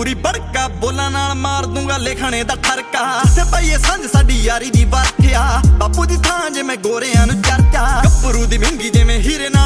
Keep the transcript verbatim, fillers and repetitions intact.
ਪੂਰੀ ਬੜਕਾ ਬੋਲਾਂ ਨਾਲ ਮਾਰ ਦੂੰਗਾ ਲਿਖਣੇ ਦਾ ਠਰਕਾ ਤੇ ਪਈਏ ਸੰਝ ਸਾਡੀ ਯਾਰੀ ਦੀ ਵਰਥਿਆ ਬਾਪੂ ਦੀ ਥਾਂ ਜੇ ਮੈਂ ਗੋਰਿਆਂ ਨੂੰ ਚਰਚਾ ਗੱਭਰੂ ਦੀ ਮਹਿੰਗੀ ਜਿਵੇਂ ਹੀਰੇ